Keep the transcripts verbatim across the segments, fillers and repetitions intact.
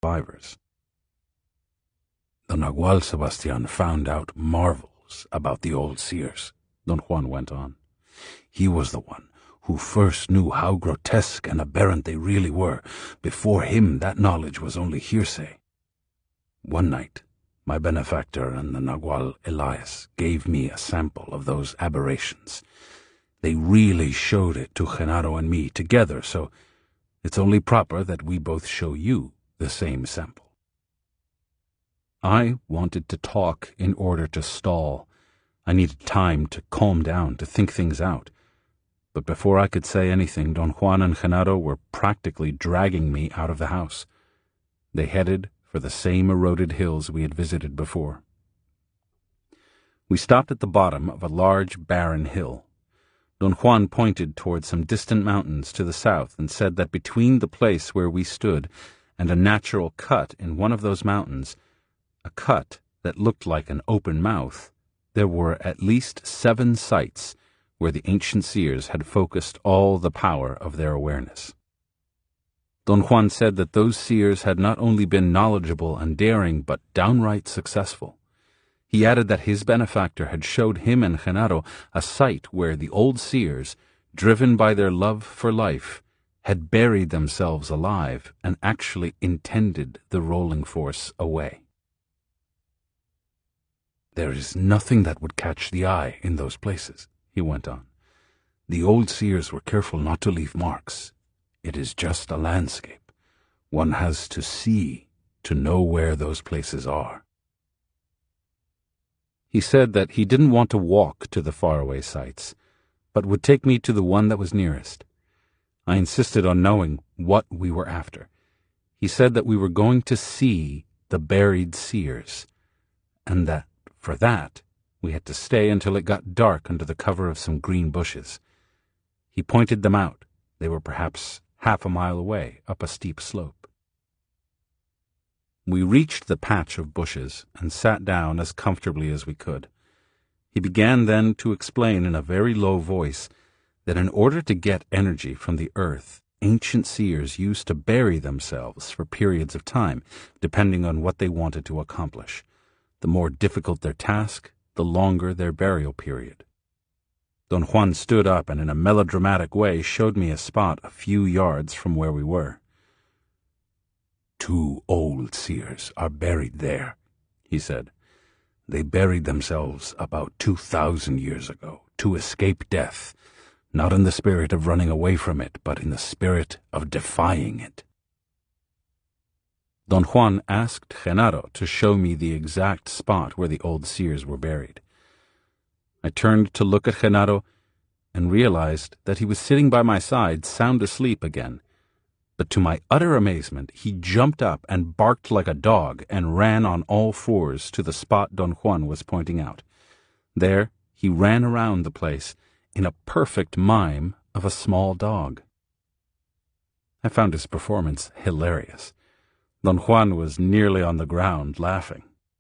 survivors. The Nagual Sebastian found out marvels about the old seers, Don Juan went on. He was the one who first knew how grotesque and aberrant they really were. Before him, that knowledge was only hearsay. One night, my benefactor and the Nagual Elias gave me a sample of those aberrations. They really showed it to Genaro and me together, so it's only proper that we both show you the same sample. I wanted to talk in order to stall. I needed time to calm down, to think things out. But before I could say anything, Don Juan and Genaro were practically dragging me out of the house. They headed for the same eroded hills we had visited before. We stopped at the bottom of a large, barren hill. Don Juan pointed toward some distant mountains to the south and said that between the place where we stood and a natural cut in one of those mountains, a cut that looked like an open mouth, there were at least seven sites where the ancient seers had focused all the power of their awareness. Don Juan said that those seers had not only been knowledgeable and daring, but downright successful. He added that his benefactor had showed him and Genaro a site where the old seers, driven by their love for life, had buried themselves alive and actually intended the rolling force away. There is nothing that would catch the eye in those places, he went on. The old seers were careful not to leave marks. It is just a landscape. One has to see to know where those places are. He said that he didn't want to walk to the faraway sites, but would take me to the one that was nearest. I insisted on knowing what we were after. He said that we were going to see the buried seers, and that, for that, we had to stay until it got dark under the cover of some green bushes. He pointed them out. They were perhaps half a mile away, up a steep slope. We reached the patch of bushes and sat down as comfortably as we could. He began then to explain in a very low voice that in order to get energy from the earth, ancient seers used to bury themselves for periods of time, depending on what they wanted to accomplish. The more difficult their task, the longer their burial period. Don Juan stood up and in a melodramatic way showed me a spot a few yards from where we were. Two old seers are buried there, he said. They buried themselves about two thousand years ago to escape death, not in the spirit of running away from it, but in the spirit of defying it. Don Juan asked Genaro to show me the exact spot where the old seers were buried. I turned to look at Genaro and realized that he was sitting by my side, sound asleep again. But to my utter amazement, he jumped up and barked like a dog and ran on all fours to the spot Don Juan was pointing out. There, he ran around the place in a perfect mime of a small dog. I found his performance hilarious. Don Juan was nearly on the ground, laughing.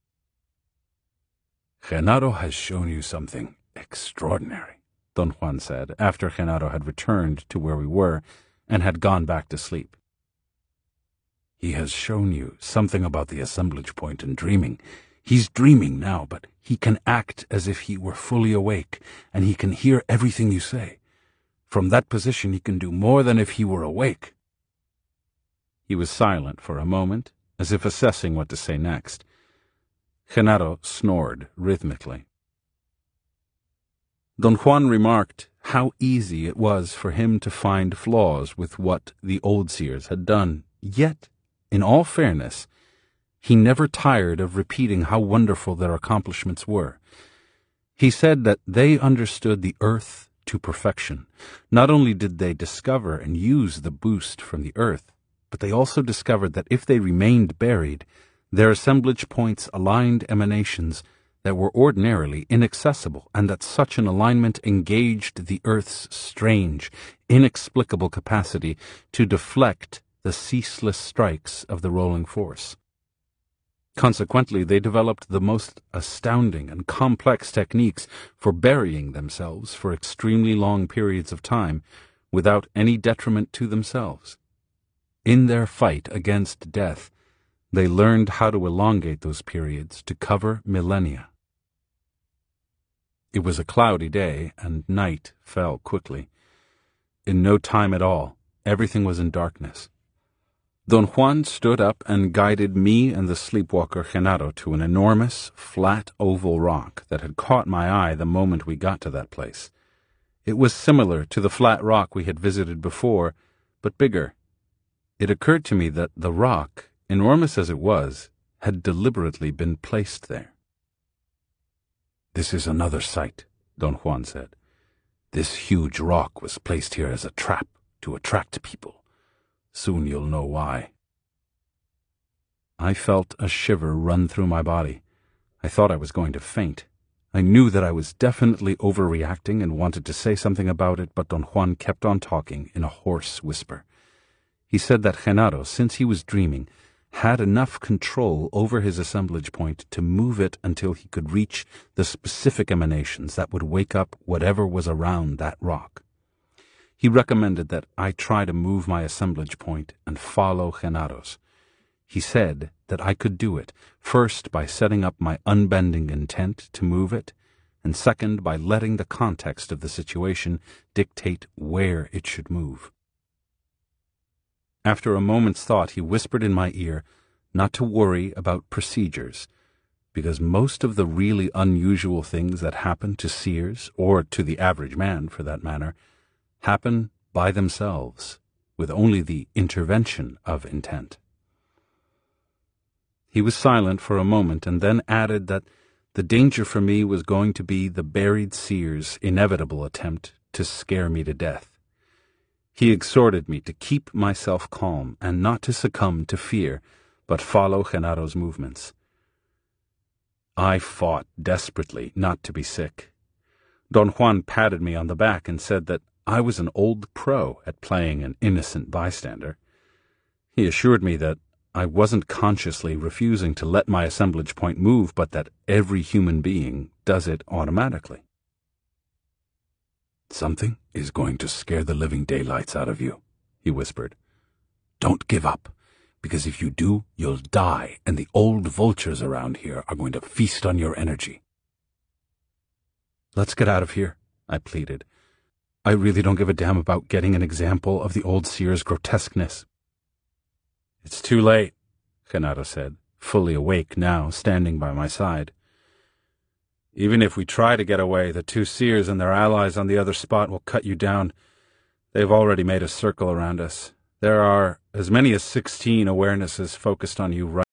Genaro has shown you something extraordinary, Don Juan said, after Genaro had returned to where we were and had gone back to sleep. He has shown you something about the assemblage point and dreaming. He's dreaming now, but he can act as if he were fully awake, and he can hear everything you say. From that position he can do more than if he were awake. He was silent for a moment, as if assessing what to say next. Genaro snored rhythmically. Don Juan remarked how easy it was for him to find flaws with what the old seers had done, yet, in all fairness, he never tired of repeating how wonderful their accomplishments were. He said that they understood the earth to perfection. Not only did they discover and use the boost from the earth, but they also discovered that if they remained buried, their assemblage points aligned emanations that were ordinarily inaccessible, and that such an alignment engaged the earth's strange, inexplicable capacity to deflect the ceaseless strikes of the rolling force. Consequently, they developed the most astounding and complex techniques for burying themselves for extremely long periods of time without any detriment to themselves. In their fight against death, They learned how to elongate those periods to cover millennia. It was a cloudy day, and night fell quickly. In no time at all, everything was in darkness. Don Juan stood up and guided me and the sleepwalker Genaro to an enormous, flat oval rock that had caught my eye the moment we got to that place. It was similar to the flat rock we had visited before, but bigger. It occurred to me that the rock, enormous as it was, had deliberately been placed there. "This is another site," Don Juan said. "This huge rock was placed here as a trap to attract people. Soon you'll know why." I felt a shiver run through my body. I thought I was going to faint. I knew that I was definitely overreacting and wanted to say something about it, but Don Juan kept on talking in a hoarse whisper. He said that Genaro, since he was dreaming, had enough control over his assemblage point to move it until he could reach the specific emanations that would wake up whatever was around that rock. He recommended that I try to move my assemblage point and follow Genaro's. He said that I could do it, first by setting up my unbending intent to move it, and second by letting the context of the situation dictate where it should move. After a moment's thought, he whispered in my ear not to worry about procedures, because most of the really unusual things that happen to seers, or to the average man for that matter, happen by themselves, with only the intervention of intent. He was silent for a moment and then added that the danger for me was going to be the buried seer's inevitable attempt to scare me to death. He exhorted me to keep myself calm and not to succumb to fear, but follow Genaro's movements. I fought desperately not to be sick. Don Juan patted me on the back and said that I was an old pro at playing an innocent bystander. He assured me that I wasn't consciously refusing to let my assemblage point move, but that every human being does it automatically. "Something is going to scare the living daylights out of you," he whispered. "Don't give up, because if you do, you'll die, and the old vultures around here are going to feast on your energy." "Let's get out of here," I pleaded. "I really don't give a damn about getting an example of the old seer's grotesqueness." "It's too late," Genaro said, fully awake now, standing by my side. "Even if we try to get away, the two seers and their allies on the other spot will cut you down. They've already made a circle around us. There are as many as sixteen awarenesses focused on you right